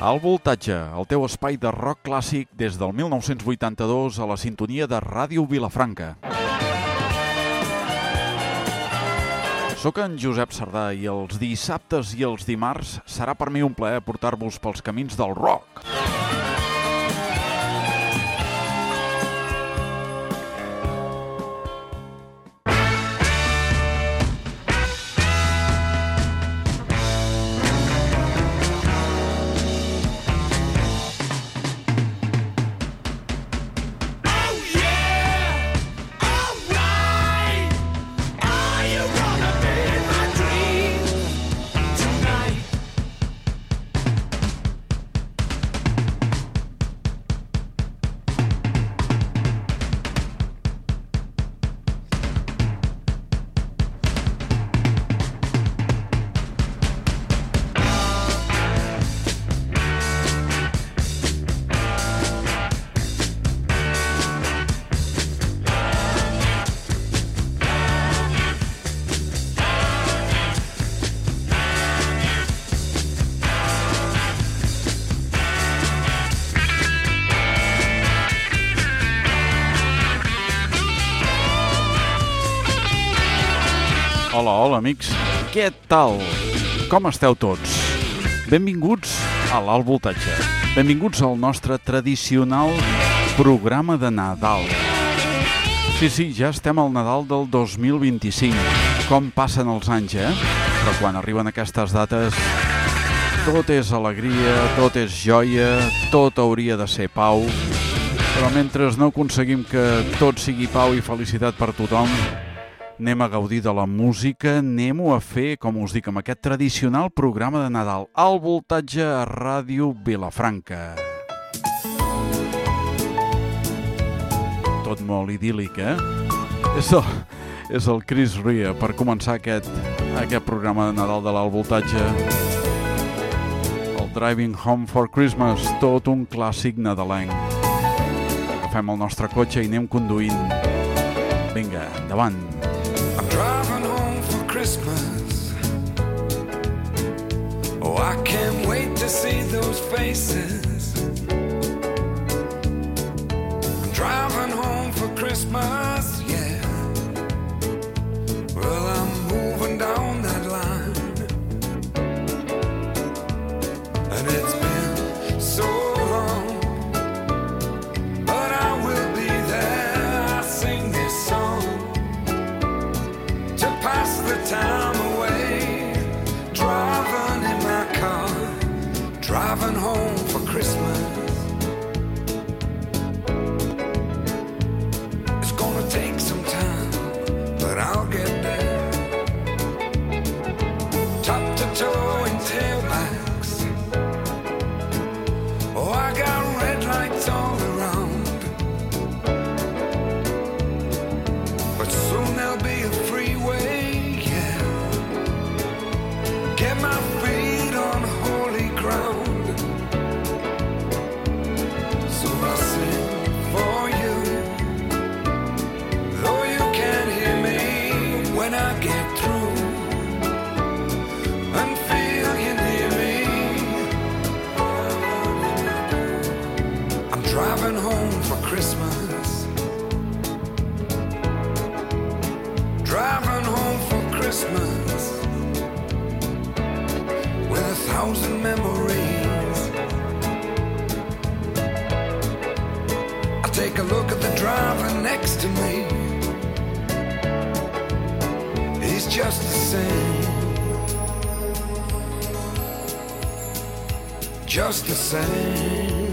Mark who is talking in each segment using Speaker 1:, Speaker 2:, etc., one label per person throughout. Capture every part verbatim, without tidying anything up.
Speaker 1: Al Voltatge, el teu espai de rock clàssic des del mil nou-cents vuitanta-dos a la sintonia de Ràdio Vilafranca. Soc en Josep Sardà i els dissabtes i els dimarts serà per mi un plaer portar-vos pels camins del rock. Hola, hola, amics. Què tal? Com esteu tots? Benvinguts a l'Alt Voltatge. Benvinguts al nostre tradicional programa de Nadal. Sí, sí, ja estem al Nadal del dos mil vint-i-cinc. Com passen els anys, eh? Però quan arriben aquestes dates, tot és alegria, tot és joia, tot hauria de ser pau. Però mentre no aconseguim que tot sigui pau i felicitat per tothom, anem a gaudir de la música, anem-ho a fer, com us dic, amb aquest tradicional programa de Nadal, Al Voltatge a Ràdio Vilafranca. Tot molt idíl·lic, eh? És el, és el Chris Rea per començar aquest, aquest programa de Nadal de l'Alt Voltatge. El Driving Home for Christmas, tot un clàssic nadalenc. Agafem el nostre cotxe i anem conduint. Vinga, endavant.
Speaker 2: Driving home for Christmas. Oh, I can't wait to see those faces. I'm driving home for Christmas, yeah. Well, I'm moving down that line, and it's been so long, but I will be there. I sing this song to pass the time away, driving in my car, driving home for Christmas. It's gonna take some time, but I'll get there. Top to toe in tailbacks. Oh, I got red lights all around, but soon there'll be a freeway, yeah. Get my feet on holy ground. So I sing for you, though you can't hear me when I get through, and feel you near me. I'm driving home for Christmas. Driving home for Christmas with a thousand memories. I take a look at the driver next to me. He's just the same, just the same.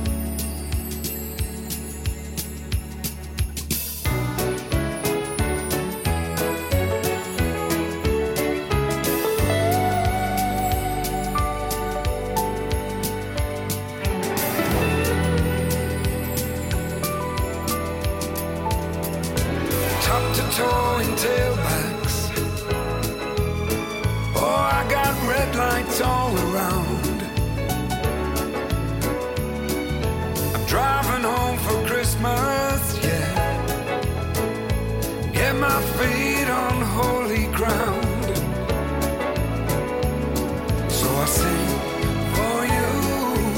Speaker 2: Toe in tailbacks. Oh, I got red lights all around. I'm driving home for Christmas, yeah. Get my feet on holy ground. So I sing for you,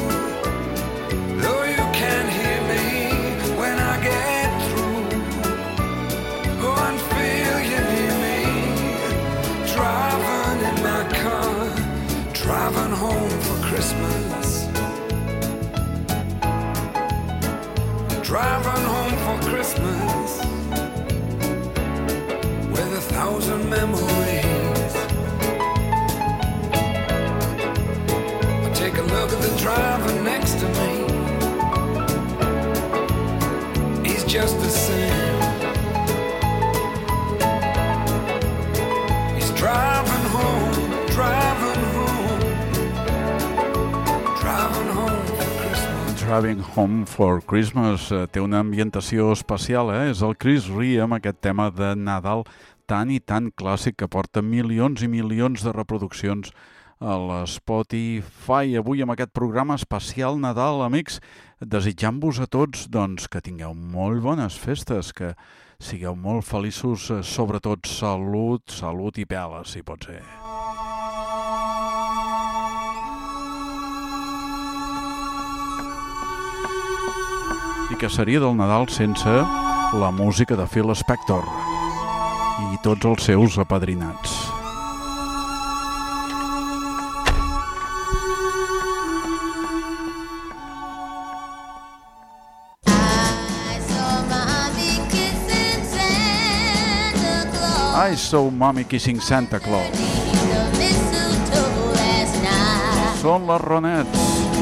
Speaker 2: frozen memories. I take a look at the driver next to me. He's just the same. He's driving home, driving home, driving home for Christmas.
Speaker 1: Driving Home for Christmas eh, té una ambientació especial, eh? És el Chris Rea amb aquest tema de Nadal tan i tan clàssic que porta milions i milions de reproduccions a l'Spotify. Avui amb aquest programa especial Nadal, amics, desitjant-vos a tots doncs, que tingueu molt bones festes, que sigueu molt feliços, eh, sobretot salut, salut i peles, si pot ser. I que seria del Nadal sense la música de Phil Spector i tots els seus apadrinats. I saw mommy kissing Santa Claus. Són les Ronettes.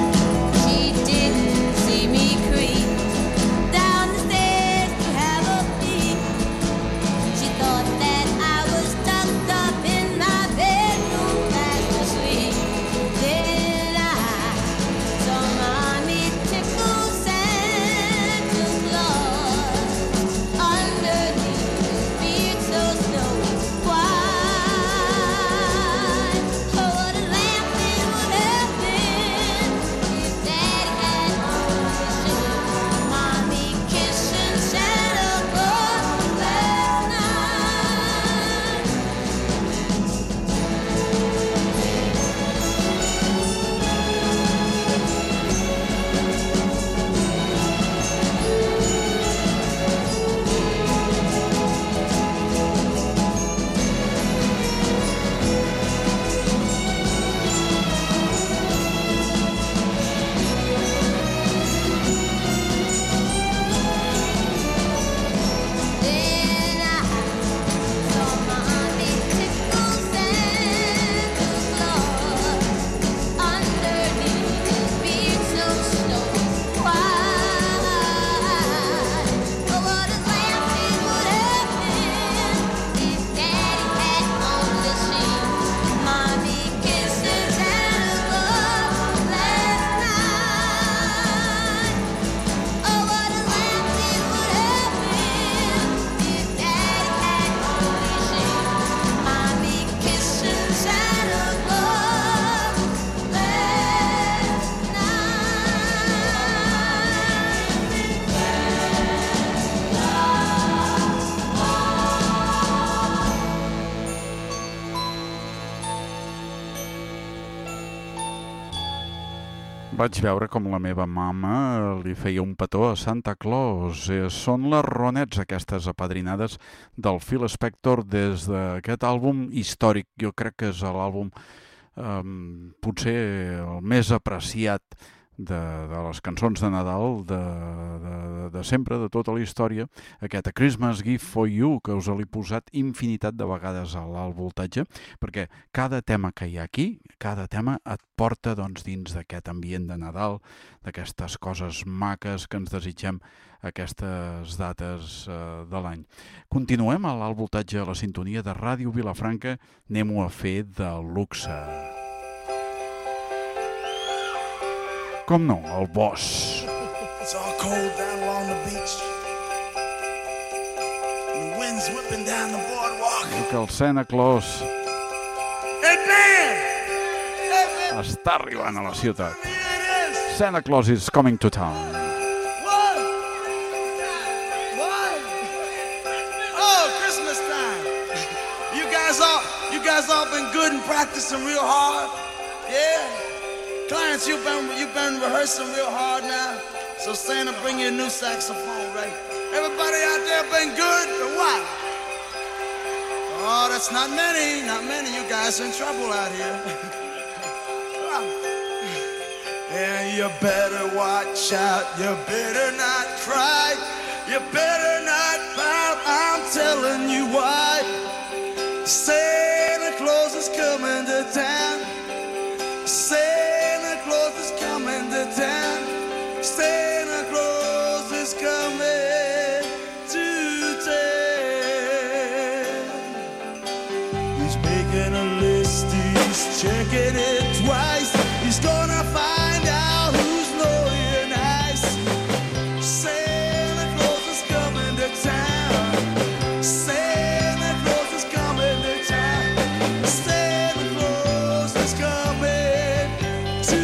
Speaker 1: Vaig veure com la meva mama li feia un petó a Santa Claus. Eh, són les Ronettes, aquestes apadrinades del Phil Spector des d'aquest àlbum històric. Jo crec que és l'àlbum eh, potser el més apreciat de, de les cançons de Nadal de, de, de sempre, de tota la història, aquest A Christmas Gift for You, que us l'he posat infinitat de vegades a l'alt voltatge, perquè cada tema que hi ha aquí, cada tema et porta doncs, dins d'aquest ambient de Nadal, d'aquestes coses maques que ens desitgem aquestes dates eh, de l'any. Continuem a l'alt voltatge, a la sintonia de Ràdio Vilafranca, anem-ho a fer de luxe. Com no, el Boss.
Speaker 3: It's all cold down along the beach. And the wind's whipping down the boardwalk.
Speaker 1: I que el Santa Claus
Speaker 3: Hey man! Hey man!
Speaker 1: està arribant a la ciutat. Santa Claus is coming to town.
Speaker 3: What? What? Oh, Christmas time. You guys all, you guys all been good and practicing real hard. Yeah. Clients, you've been you've been rehearsing real hard now. So Santa, bring you a new saxophone, right? Everybody out there been good or what? Oh, that's not many, not many. You guys in trouble out here. And you better watch out. You better not cry. You better not pout. I'm telling you why. He's making a list, he's checking it twice. He's gonna find out who's naughty and nice. Santa Claus is coming to town. Santa Claus is coming to town. Santa Claus is coming to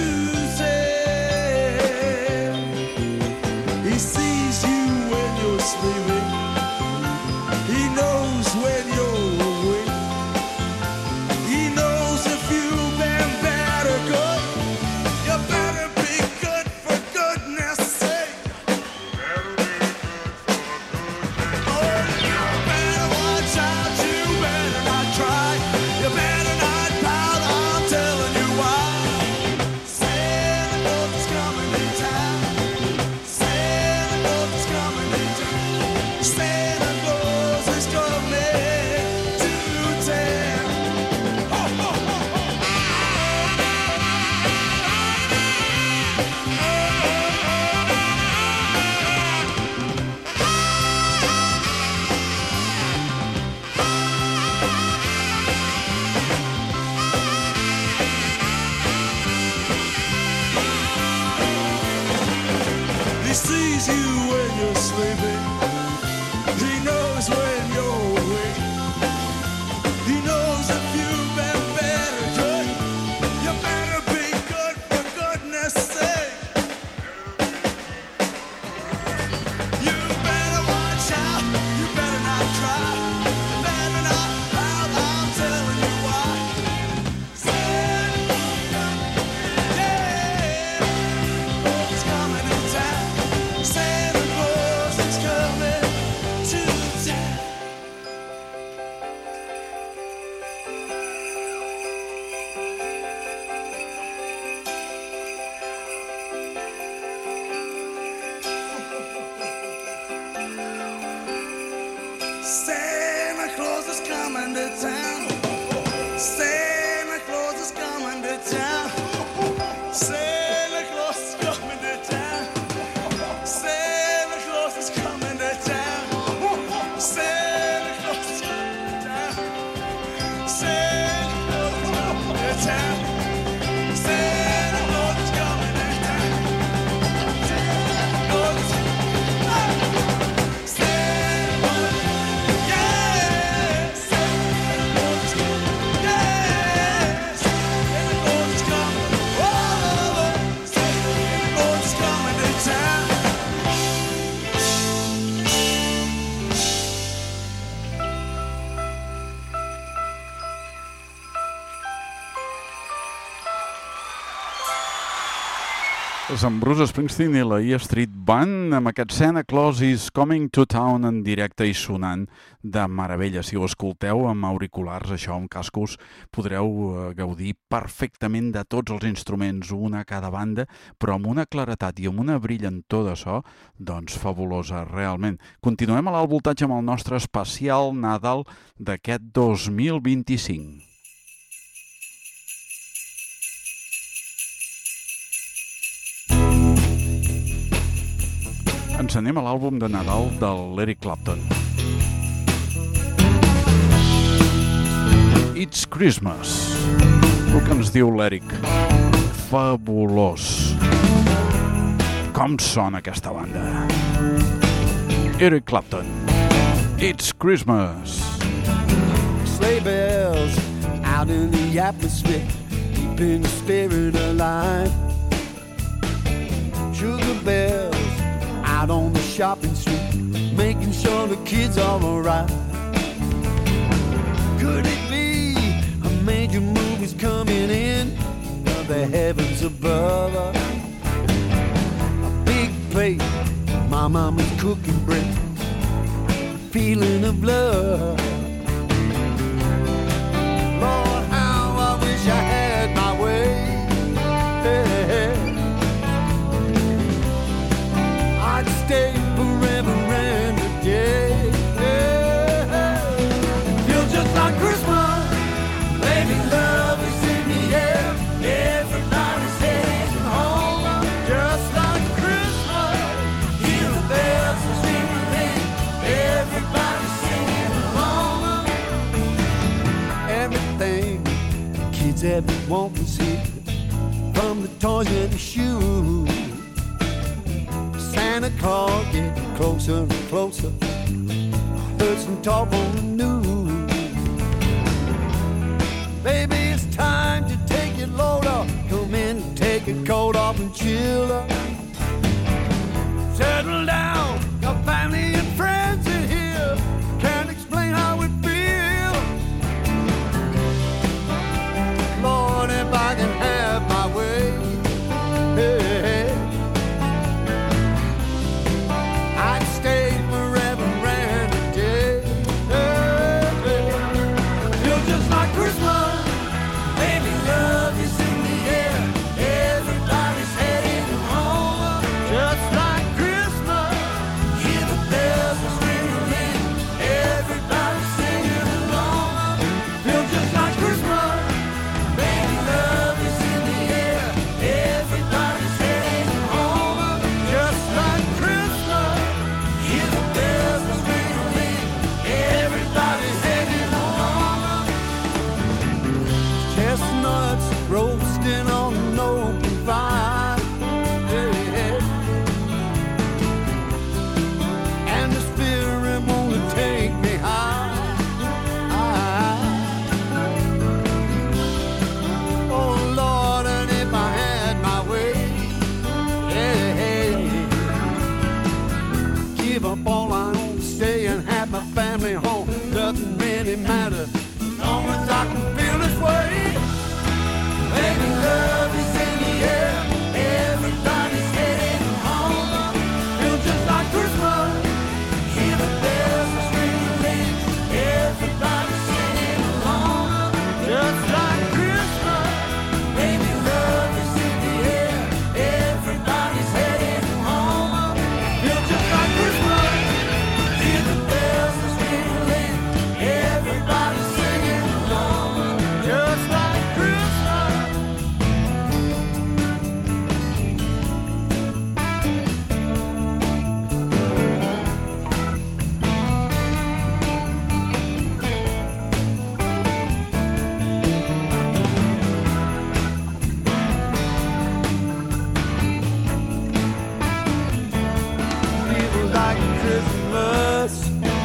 Speaker 3: town. He sees you when you're sleeping. He knows when you're awake. He knows if you've been bad or good. You better be good for goodness sake. Oh, you better watch out. You better not try. You better not pout. I'm telling you why. Santa Claus is coming to town. Santa Claus is coming to town. Santa Claus is coming to town. Ho, ho, ho, ho. He sees you when you're sleeping. He knows when you're awake. He knows if you've been bad or good. You better be good for goodness sake. You better watch out. You better not try. You better not pout. I'm telling you why. Santa Claus is coming to town. Santa Claus is coming to town. Santa Claus is coming to town. Santa Claus is coming to town. Santa Claus is coming to town. Santa Claus is coming to town. Santa Claus is coming to town. Santa Claus is coming to town. Santa Claus is coming to town. Santa Claus is Santa Claus, yeah, Santa Claus is coming, yeah, Santa Claus is coming, oh, Santa Claus is coming to town.
Speaker 1: És en Bruce Springsteen i la E Street Band amb aquest Santa Claus is Coming to Town en directe i sonant de meravella. Si ho escolteu amb auriculars, això, amb cascos, podreu eh, gaudir perfectament de tots els instruments, una a cada banda, però amb una claretat i amb una brillantor de so, doncs fabulosa, realment. Continuem a l'alt voltatge amb el nostre especial Nadal d'aquest dos mil vint-i-cinc. Ens anem a l'àlbum de Nadal del Eric Clapton. It's Christmas. El que ens diu l'Eric. Fabulós. Com sona aquesta banda? Eric Clapton. It's Christmas.
Speaker 4: Sleigh bells out in the atmosphere, keeping the spirit alive. Sugar bells out on the shopping street, making sure the kids are alright. Could it be a major movie's coming in of the heavens above? A big plate, my mama's cooking bread, feeling of love. Lord, how I wish I had my way. Hey, I'd stay forever and a day. Feel just like Christmas, baby, love is in the air. Everybody's heading home, just like Christmas. Hear the bells are ringing, everybody's singing along. kids, everyone was here, from the toys and the shoes. Santa Claus getting closer and closer. I heard some talk on the news. Baby, it's time to take your load off. Come in, take your coat off and chill up. Settle down, your family and friends are here. Can't explain how it feels. Lord, if I can have my way, hey, hey, I'd stay forever and a day. Hey, hey. Feels just like Christmas. Baby, love is in the air. Everybody's heading home. Just like Christmas. Hear the bells ringing. Everybody's singing along. Feels just like Christmas. Baby, love is in the air. Everybody's heading home. Just like Christmas. Hear the bells ringing. Everybody's heading home. Chestnuts roasting on an open fire. Yeah, yeah. And the spirit wanna take me high. Oh Lord, and if I had my way, yeah, give up all I own, stay and have my family home. Doesn't really matter as long as I can feel this way. Baby, love is in the air. Everybody's heading home. Feels just like Christmas. Hear the bells ringing. Everybody's singing along. Just like Christmas. Baby, love is in the air. Everybody's heading home. Feels just like Christmas. Hear the bells ringing. Everybody's singing along. Just like Christmas. Feels like Christmas.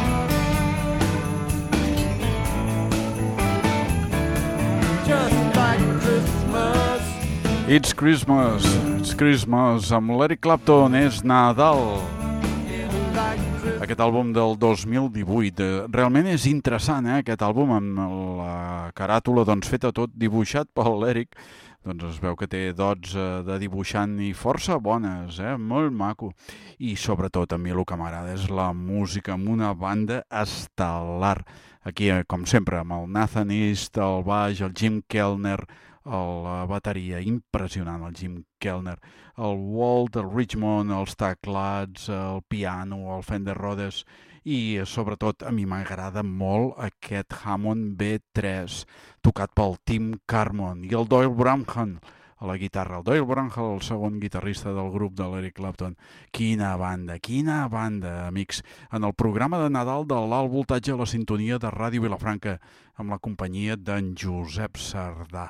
Speaker 4: Just like Christmas.
Speaker 1: It's Christmas, it's Christmas, amb l'Eric Clapton és Nadal.
Speaker 4: Feels like Christmas.
Speaker 1: Aquest àlbum del dos mil divuit. Eh, Realment és interessant, eh, aquest àlbum, amb la caràtula doncs, feta tot dibuixat per l'Eric. Doncs es veu que té dots eh, de dibuixant i força bones, eh? Molt maco. I sobretot a mi el que m'agrada és la música amb una banda estel·lar. Aquí, eh, com sempre, amb el Nathan East, el baix, el Jim Kellner, el, la bateria, impressionant el Jim Kellner, el Walt, el Richmond, els teclats, el piano, el Fender Rhodes i sobretot a mi m'agrada molt aquest Hammond B tres tocat pel Tim Carmon i el Doyle Bramhall a la guitarra. El Doyle Bramhall, el segon guitarrista del grup de l'Eric Clapton. Quina banda, quina banda, amics. En el programa de Nadal de l'Alt Voltatge a la sintonia de Ràdio Vilafranca amb la companyia d'en Josep Sardà.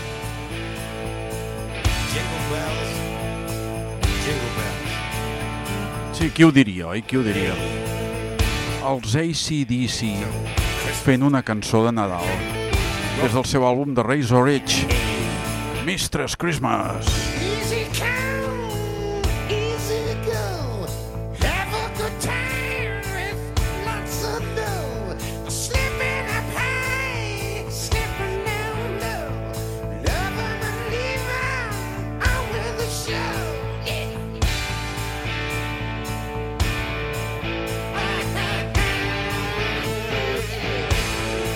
Speaker 2: Jingle bells, jingle bells.
Speaker 1: Sí, qui ho diria, oi? Qui ho diria? Els A C D C fent una cançó de Nadal des del seu àlbum de Razor Edge, Mistress Christmas.
Speaker 5: Easy come, easy go. Have a good time with lots of dough. Slipping up high, slipping down low. Love 'em and leave 'em on with the show. Yeah.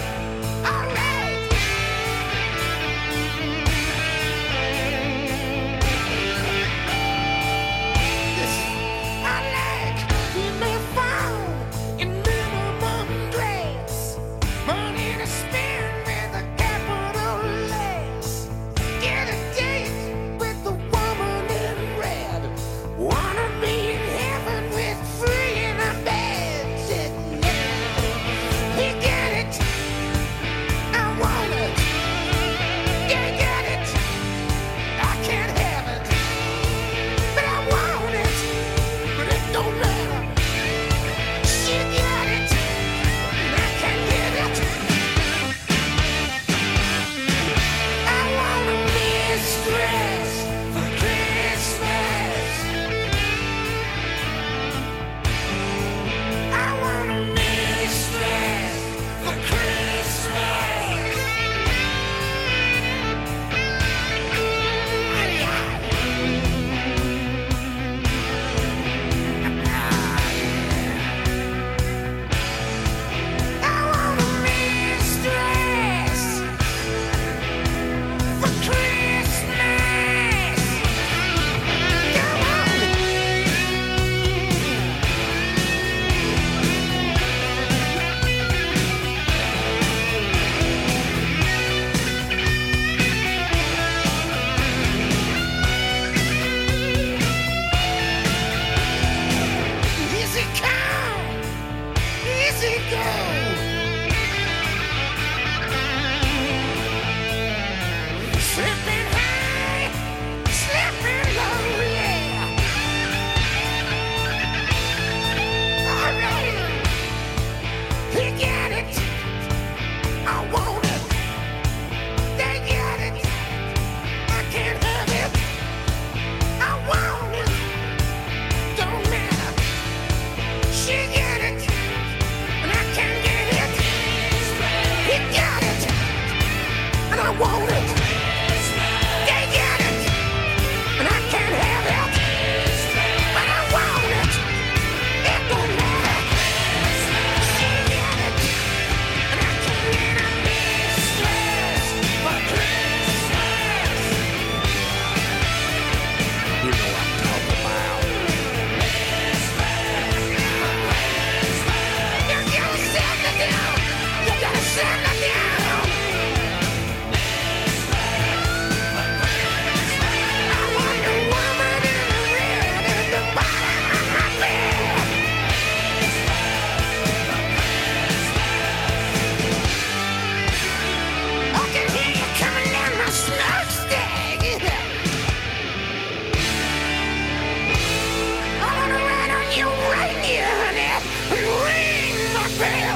Speaker 5: All right.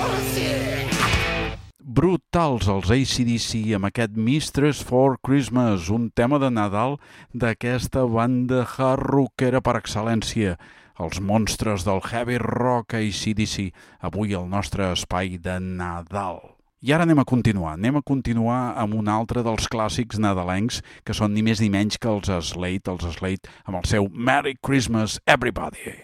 Speaker 1: Brutals els A C D C amb aquest Mistress for Christmas, un tema de Nadal d'aquesta banda hard rockera per excel·lència, els monstres del heavy rock A C D C, avui al nostre espai de Nadal. I ara anem a continuar, anem a continuar amb un altre dels clàssics nadalencs que són ni més ni menys que els Slade, els Slade amb el seu Merry Christmas Everybody.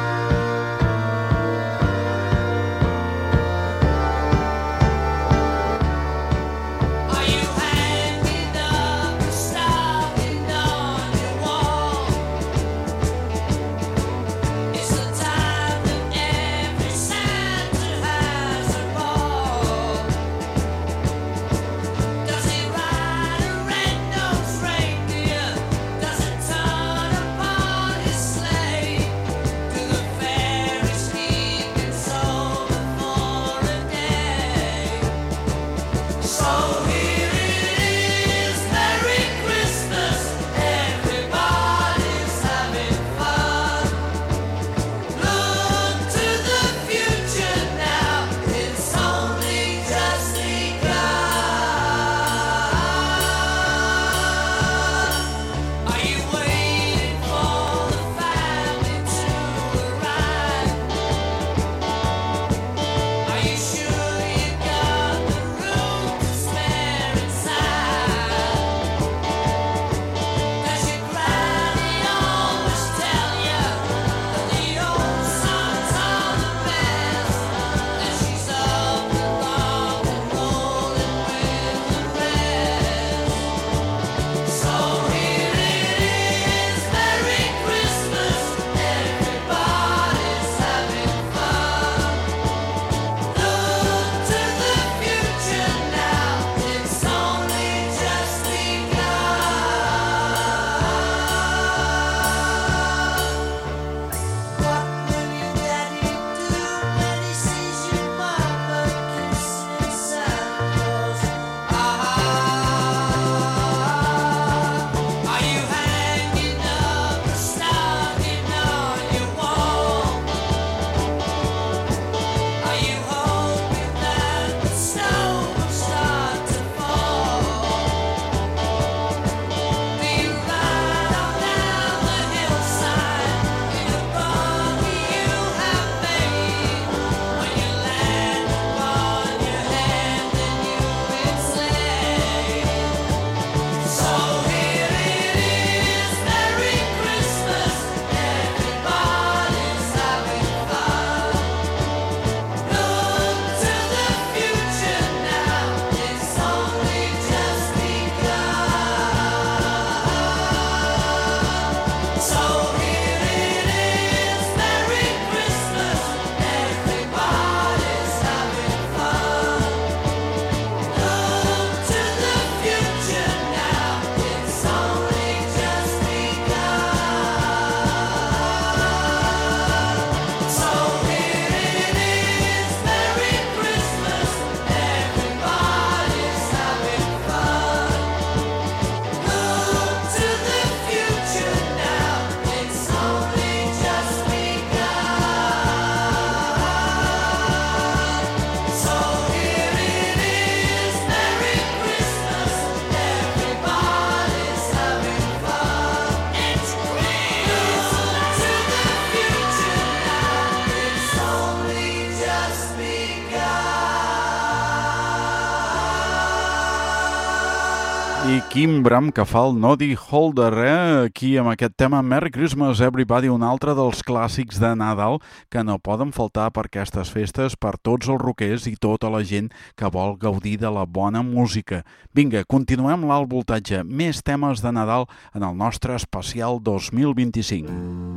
Speaker 1: I quin bram que fa el Noddy Holder, eh? Aquí amb aquest tema Merry Christmas Everybody, un altre dels clàssics de Nadal que no poden faltar per aquestes festes per tots els rockers i tota la gent que vol gaudir de la bona música. Vinga, continuem l'alt voltatge, més temes de Nadal en el nostre especial dos mil vint-i-cinc.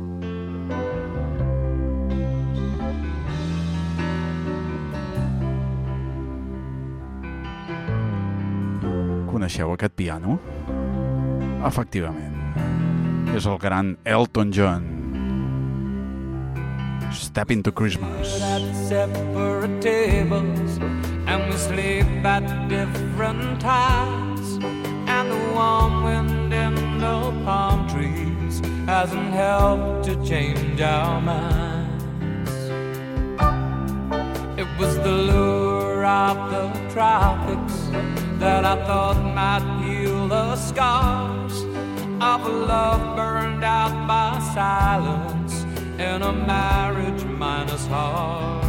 Speaker 1: Coneixeu aquest piano? Efectivament, és el gran Elton John. Step into Christmas.
Speaker 6: At separate tables, and we sleep at different times, and the warm wind in the palm trees hasn't helped to change our minds. It was the lure of the tropics that I thought might heal the scars of a love burned out by silence in a marriage minus heart.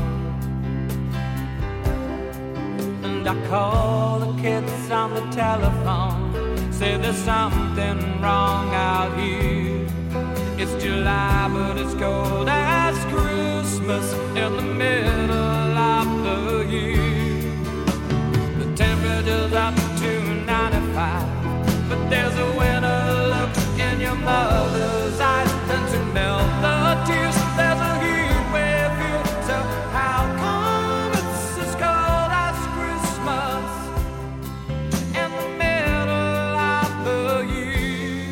Speaker 6: And I call the kids on the telephone, say there's something wrong out here. It's July but it's cold as Christmas in the middle of the year. The temperature's up to ninety-five, but there's a winter look in your mother's eyes, and to melt the tears there's a heat wave here. So how come it's as cold as Christmas in the middle of the year?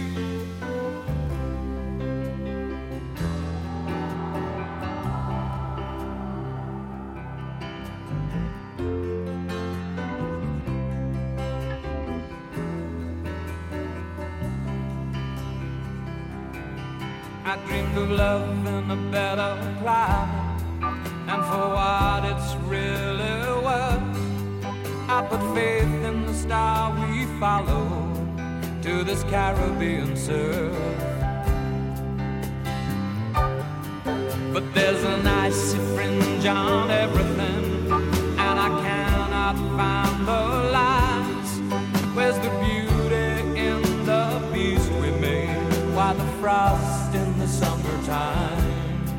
Speaker 6: I dreamed of love in a better climate, and for what it's really worth, I put faith in the star we follow to this Caribbean surf. But there's an icy fringe on everything, and I cannot find the lines. Where's the beauty in the beast we made? Why the frost in the summertime?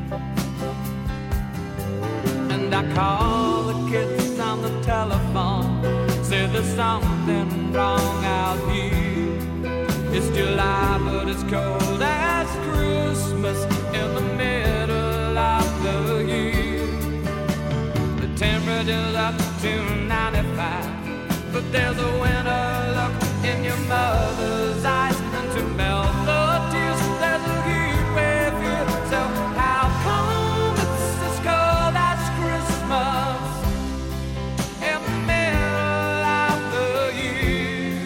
Speaker 6: And I call the kids on the telephone, say there's something wrong out here. It's July but it's cold as Christmas in the middle of the year. The temperature's up to ninety-five, but there's a winter look in your mother's eyes, and to melt the tears there's a heat wave here. So how come it's as cold as Christmas in the middle of the year?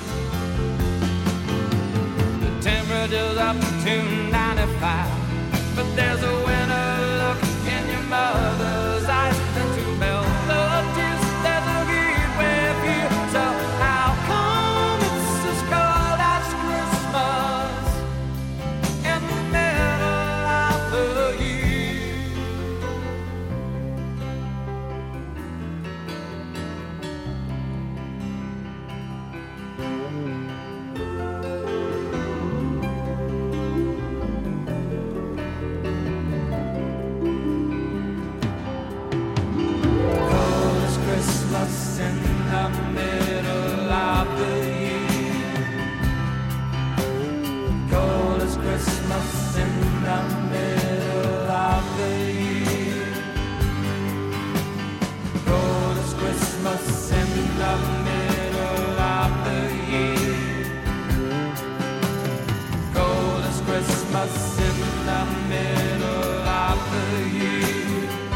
Speaker 6: The temperature's up to ninety-five, but there's a winter look in your mother's eyes, and to melt the tears there's a heat wave here. So how come it's as cold as Christmas in the middle of the year? Cold as Christmas in the middle of the year. Cold as Christmas in the middle of the year. Cold as Christmas in the middle of the year. Cold as Christmas in the middle of the year.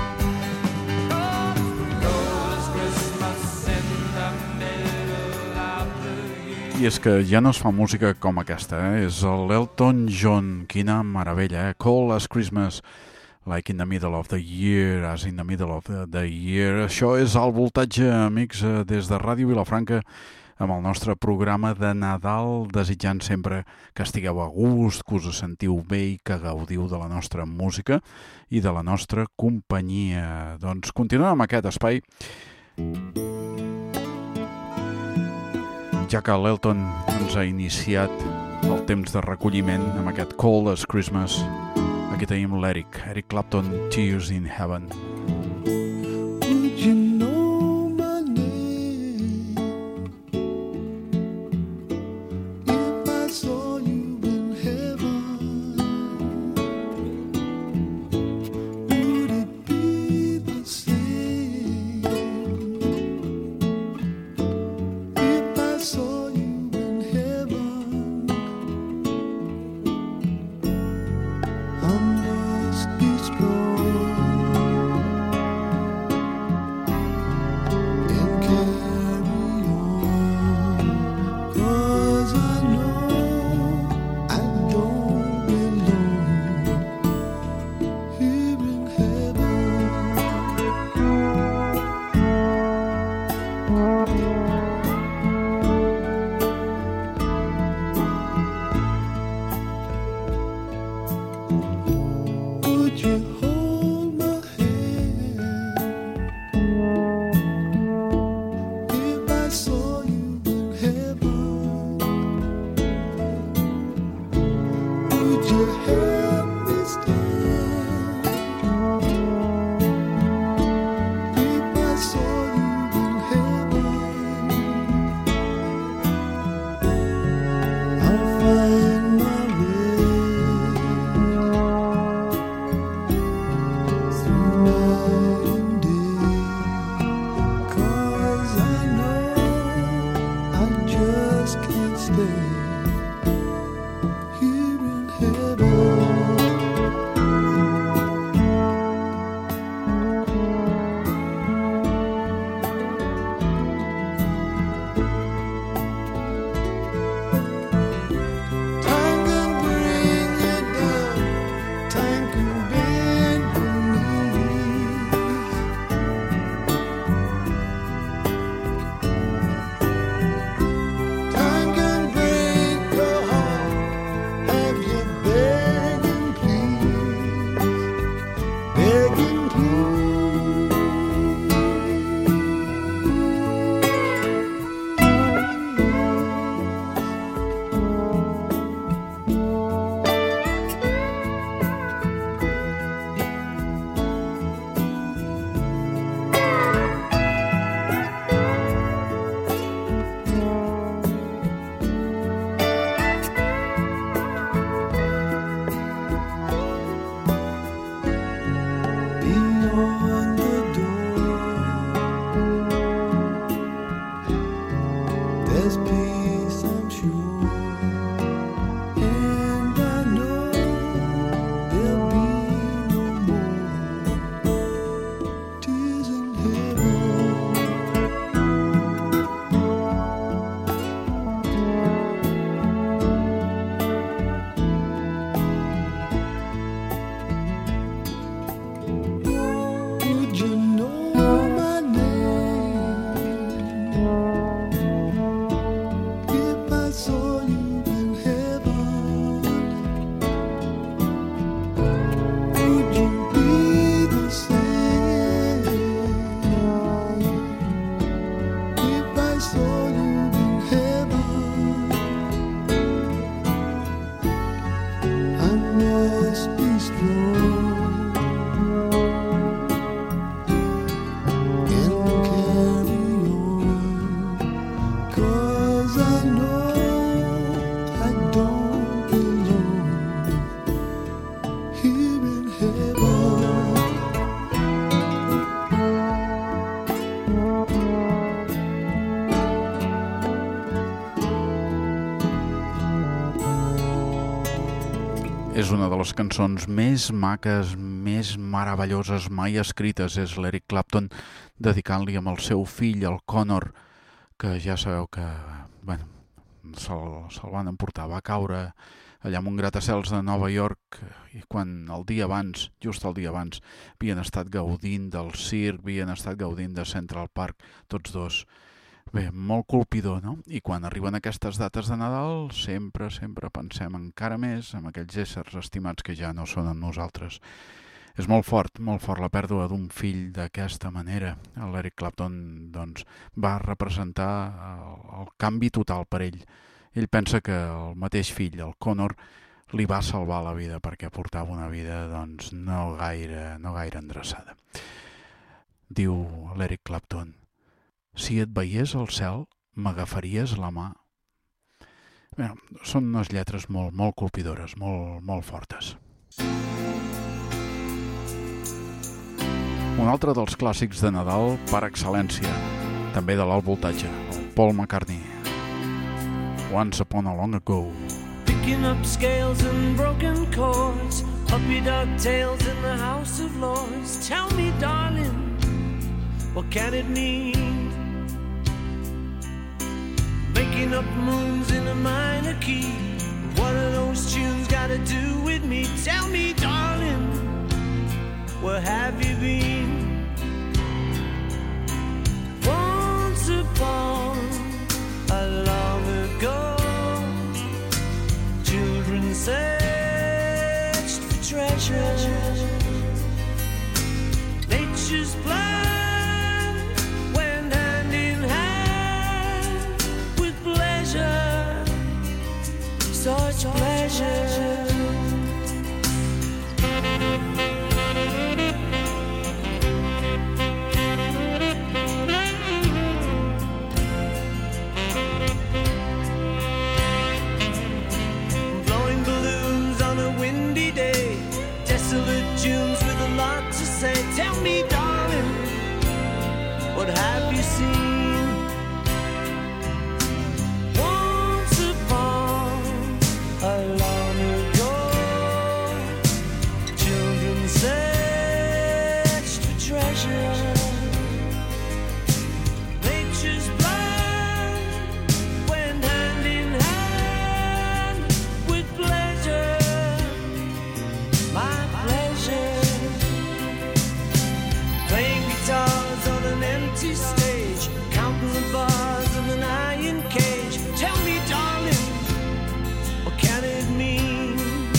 Speaker 6: Cold as Christmas in the middle of the year.
Speaker 1: I és que ja no es fa música com aquesta, eh? És l'Elton John, quina meravella, eh? Cold as Christmas, like in the middle of the year, as in the middle of the, the year. Això és el voltatge, amics, eh, des de Ràdio Vilafranca, amb el nostre programa de Nadal, desitjant sempre que estigueu a gust, que us sentiu bé i que gaudiu de la nostra música i de la nostra companyia. Doncs continuem amb aquest espai, ja que l'Elton ens ha iniciat el temps de recolliment amb aquest Cold as Christmas. Aquí tenim l'Eric, Eric Clapton, Tears in Heaven.
Speaker 4: Would you know my name if I saw you in heaven? Would it be the same if I saw you in heaven? I must be strong.
Speaker 1: una de les cançons més maques, més meravelloses mai escrites. És l'Eric Clapton dedicant-li amb el seu fill, el Connor, que ja sabeu que bueno, se'l se van emportar. Va caure allà en un gratacels de Nova York i quan el dia abans, just el dia abans, havien estat gaudint del circ, havien estat gaudint de Central Park, tots dos. Bé, molt colpidor, no? I quan arriben aquestes dates de Nadal, sempre, sempre pensem encara més en aquells éssers estimats que ja no són amb nosaltres. És molt fort, molt fort la pèrdua d'un fill d'aquesta manera. L'Eric Clapton, doncs, va representar el, el canvi total per ell. Ell pensa que el mateix fill, el Connor, li va salvar la vida perquè portava una vida, doncs, no gaire, no gaire endreçada. Diu l'Eric Clapton: si et veiés al cel, m'agafaries la mà. Bé, són unes lletres molt, molt colpidores, molt, molt fortes. Un altre dels clàssics de Nadal per excel·lència, també de l'alt voltatge, el Paul McCartney. Once Upon a Long Ago.
Speaker 7: Picking up scales and broken chords, puppy dog tails in the House of Lords. Tell me, darling, what can it mean? Making up moons in a minor key. What are those tunes got to do with me? Tell me, darling, where have you been? Once upon a long ago, children searched for treasure. Nature's plan such pleasure. Blowing balloons on a windy day, desolate tunes with a lot to say. Tell me, darling, what have you seen? Long ago, children searched for treasure. Nature's plan went hand in hand with pleasure, my pleasure. Playing guitars on an empty stage, counting the bars of an iron cage. Tell me, darling, what can it mean?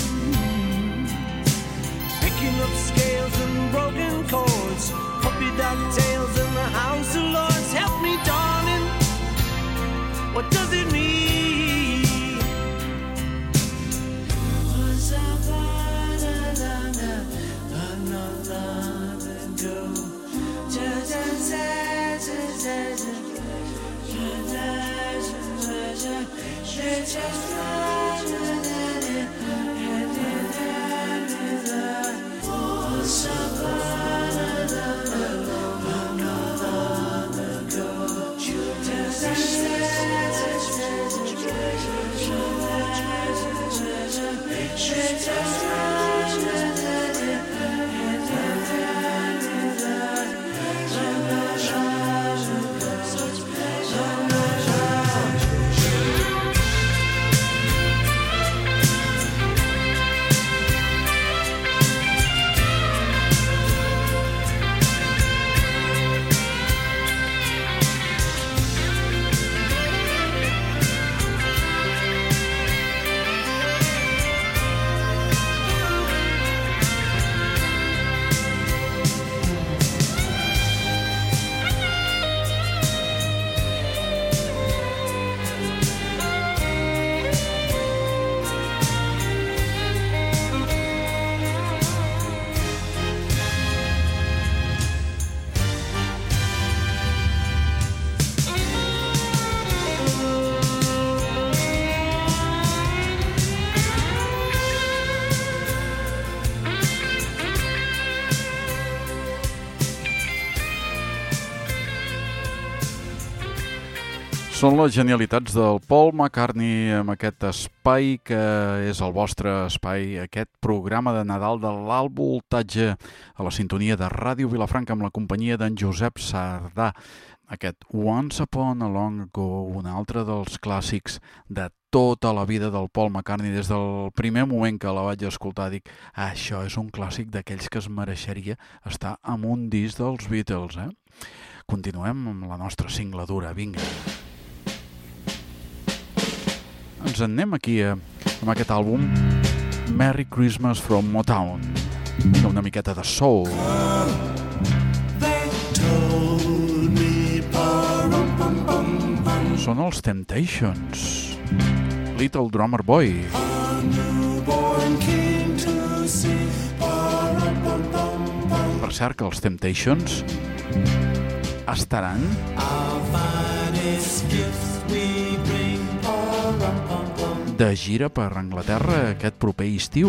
Speaker 7: Picking up scales and broken chords, puppy dog tails in the House of Lords. Help me, darling, what does it mean? Once upon a long, long, long, long ago, just as as as as just
Speaker 1: Són les genialitats del Paul McCartney amb aquest espai que és el vostre espai, aquest programa de Nadal de l'Alt Voltatge a la sintonia de Ràdio Vilafranca amb la companyia d'en Josep Sardà. Aquest Once Upon a Long Ago, un altre dels clàssics de tota la vida del Paul McCartney. Des del primer moment que la vaig escoltar dic, ah, això és un clàssic d'aquells que es mereixeria estar en un disc dels Beatles, eh? Continuem amb la nostra singladura, vinga. Ens en anem aquí eh, amb aquest àlbum Merry Christmas from Motown, una miqueta de soul. Són els Temptations, Little Drummer Boy. Per cert que els Temptations estaran de gira per Anglaterra aquest proper estiu,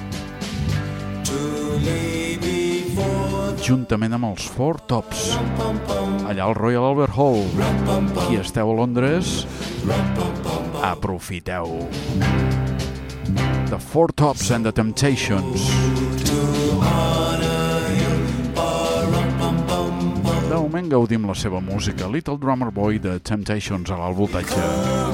Speaker 1: juntament amb els Four Tops, allà al Royal Albert Hall. Qui esteu a Londres, aprofiteu. The Four Tops and the Temptations. De moment gaudim la seva música. Little Drummer Boy de Temptations a l'Alt Voltatge.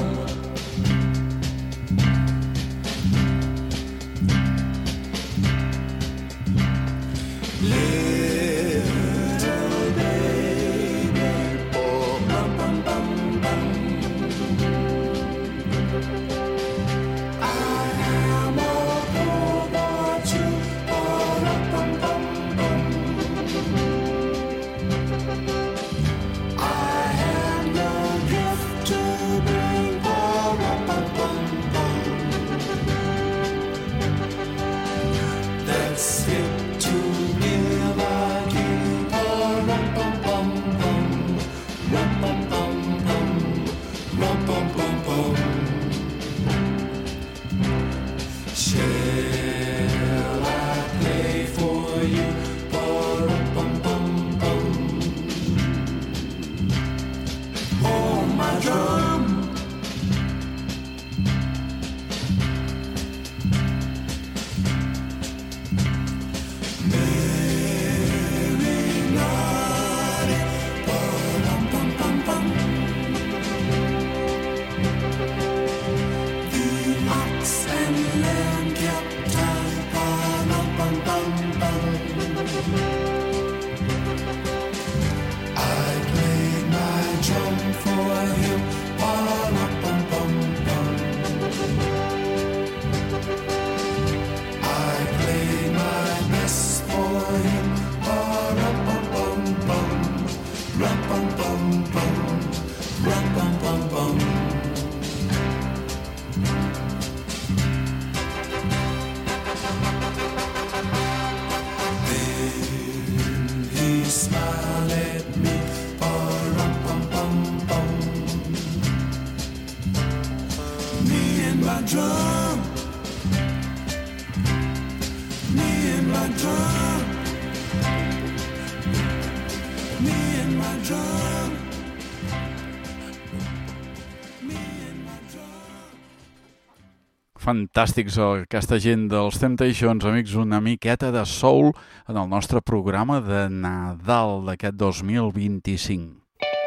Speaker 1: Fantàstics aquesta gent dels Temptations, amics, una miqueta de soul en el nostre programa de Nadal d'aquest dos mil vint-i-cinc.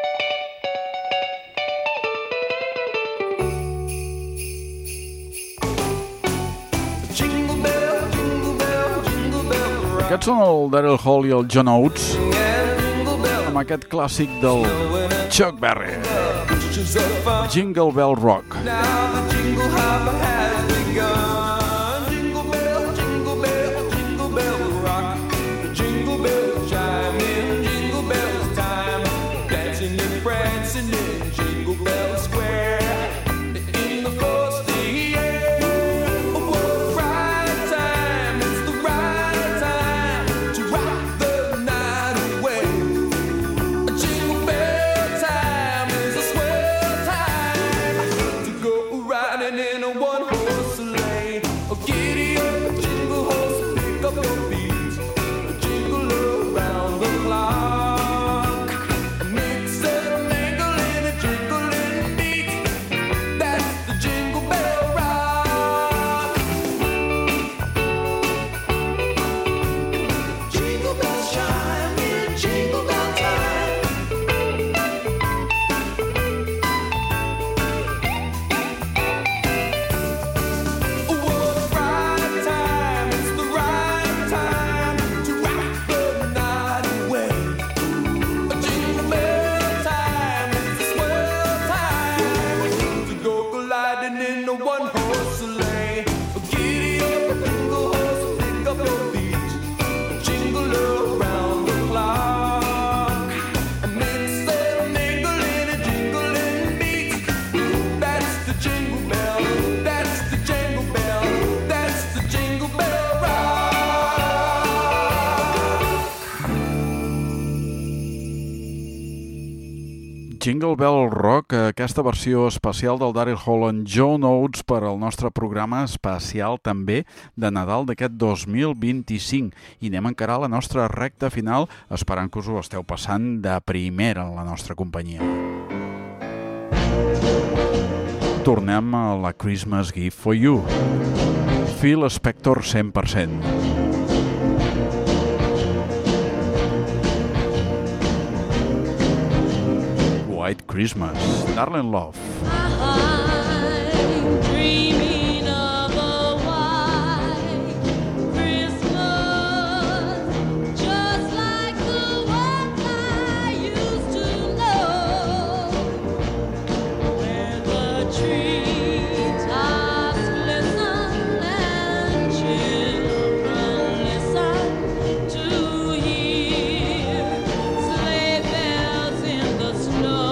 Speaker 1: Aquests són el Daryl Hall i el John Oates amb aquest clàssic del Chuck Berry, Jingle Bell Rock.
Speaker 6: Jingle
Speaker 1: Jingle Bell Rock, aquesta versió especial del Daryl Hall and John Oates per al nostre programa especial també de Nadal d'aquest dos mil vint-i-cinc. I anem a encarar la nostra recta final esperant que us ho esteu passant de primera en la nostra companyia. Tornem a la Christmas Gift for You. Phil Spector cent per cent. White Christmas, Darling Love.
Speaker 8: I'm dreaming of a white Christmas, just like the ones I used to know, where the treetops glisten and children listen to hear sleigh bells in the snow.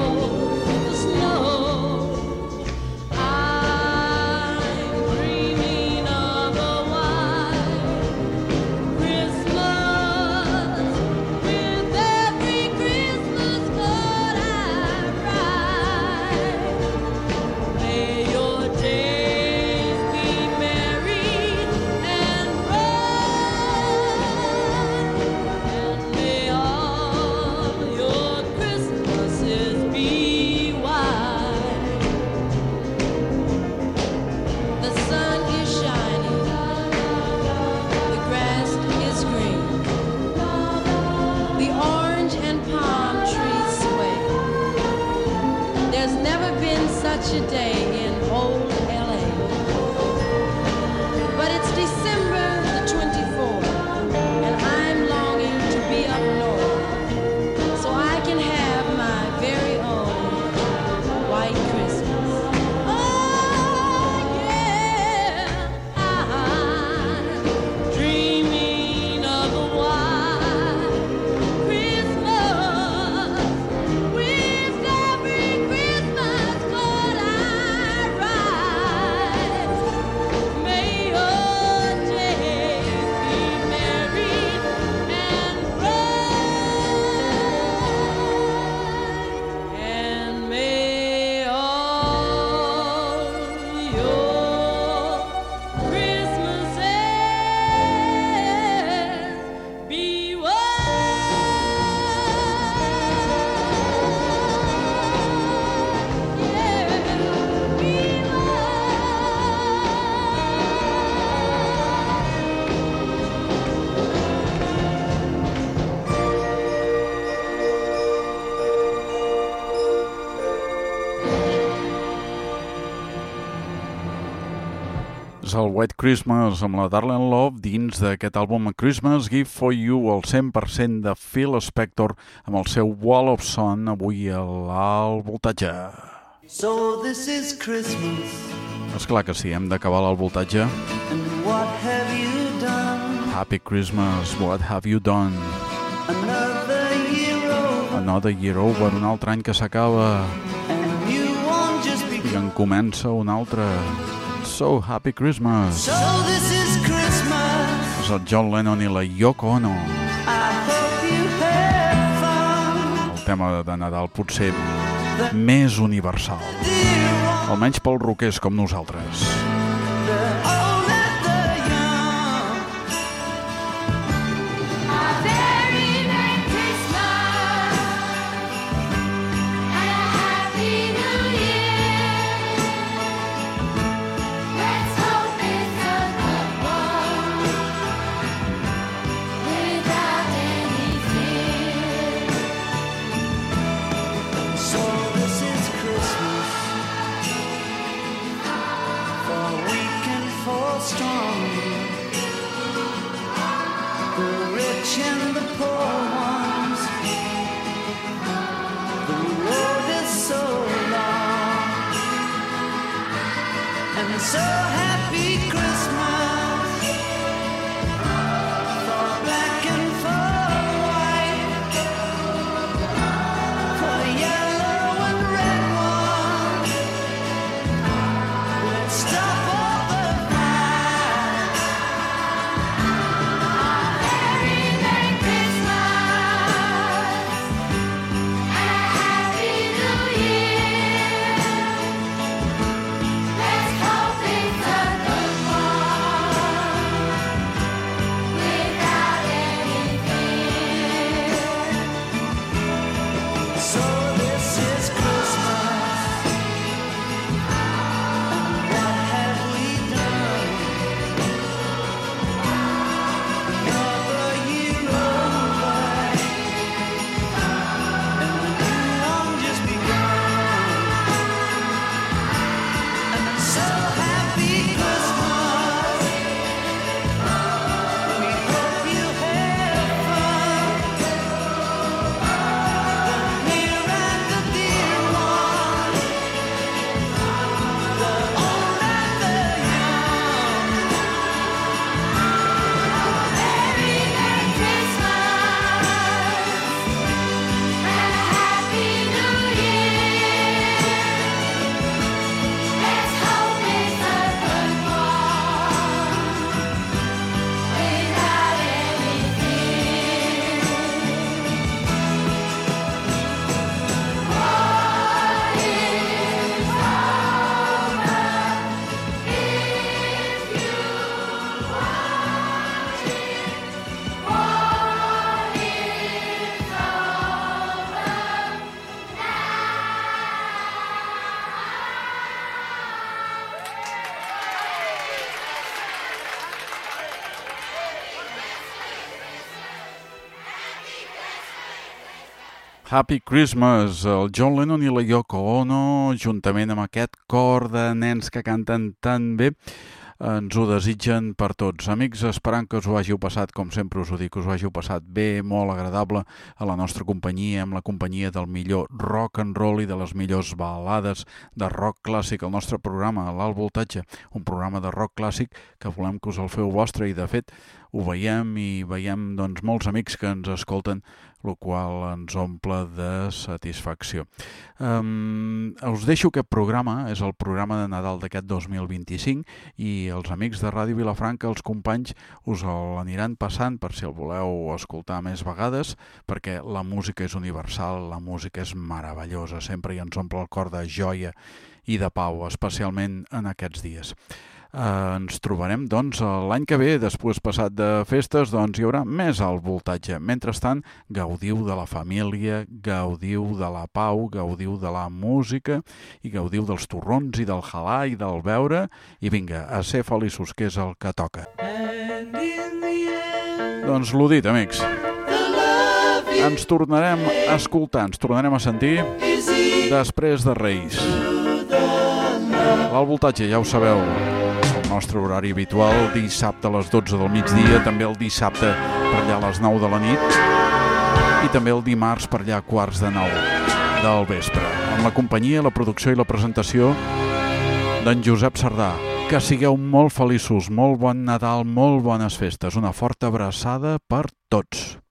Speaker 8: Such a day in old L A, but it's December the twenty-fourth, and I'm longing to be up north so I can have my very own white Christmas. Oh yeah, I'm dreaming of a white Christmas with every Christmas card I write. May your days be merry and bright, and may all your Christmases be
Speaker 1: És el White Christmas amb la Darling Love dins d'aquest àlbum Christmas Gift for You, el cent per cent de Phil Spector amb el seu Wall of Sun, avui a l'alt voltatge.
Speaker 4: So this is Christmas,
Speaker 1: Esclar que sí, hem d'acabar l'alt voltatge.
Speaker 4: and what have you done?
Speaker 1: Happy Christmas, what have you done?
Speaker 4: Another year over,
Speaker 1: Another year over, un altre any que s'acaba
Speaker 4: and you won't just be.
Speaker 1: i en comença un altre. So Happy Christmas.
Speaker 4: So this is Christmas,
Speaker 1: És el John Lennon i la Yoko Ono.
Speaker 4: I hope you had fun.
Speaker 1: El tema de Nadal potser més universal,
Speaker 4: Dear one,
Speaker 1: almenys pels rockers com nosaltres.
Speaker 4: the old and the young.
Speaker 8: A very Merry Christmas and a Happy New Year. Let's hope it's a good one without any fear.
Speaker 4: So this is Christmas, for weak and for strong, the rich and the poor ones. The road is so long, and so happy Christmas, for black and for white, for yellow and red one. Let's stop all the fight.
Speaker 8: Very Merry Christmas and a Happy
Speaker 1: Happy Christmas, el John Lennon i la Yoko Ono, juntament amb aquest cor de nens que canten tan bé, ens ho desitgen per tots. Amics, esperant que us ho hàgiu passat, com sempre us ho dic, us ho hàgiu passat bé, molt agradable a la nostra companyia, amb la companyia del millor rock and roll i de les millors balades de rock clàssic, el nostre programa, l'Alt Voltatge, un programa de rock clàssic que volem que us el feu vostre i, de fet, ho veiem i veiem doncs, molts amics que ens escolten, el qual ens omple de satisfacció. Um, us deixo aquest programa, és el programa de Nadal d'aquest dos mil vint-i-cinc i els amics de Ràdio Vilafranca, els companys, us l'aniran passant per si el voleu escoltar més vegades, perquè la música és universal, la música és meravellosa, sempre hi ens omple el cor de joia i de pau, especialment en aquests dies. Uh, ens trobarem doncs l'any que ve, després passat de festes, doncs hi haurà més Alt Voltatge. Mentrestant, gaudiu de la família, gaudiu de la pau, gaudiu de la música i gaudiu dels torrons i del halà i del beure i vinga, a ser feliços, que és el que toca. Doncs l'ho dit, amics. Ens tornarem a escoltar, ens tornarem a sentir després de Reis. L'Alt Voltatge, ja ho sabeu, el nostre horari habitual, dissabte a les dotze del migdia, també el dissabte per allà a les nou de la nit i també el dimarts per allà a quarts de nou del vespre. Amb la companyia, la producció i la presentació d'en Josep Sardà. Que sigueu molt feliços, molt bon Nadal, molt bones festes. Una forta abraçada per tots.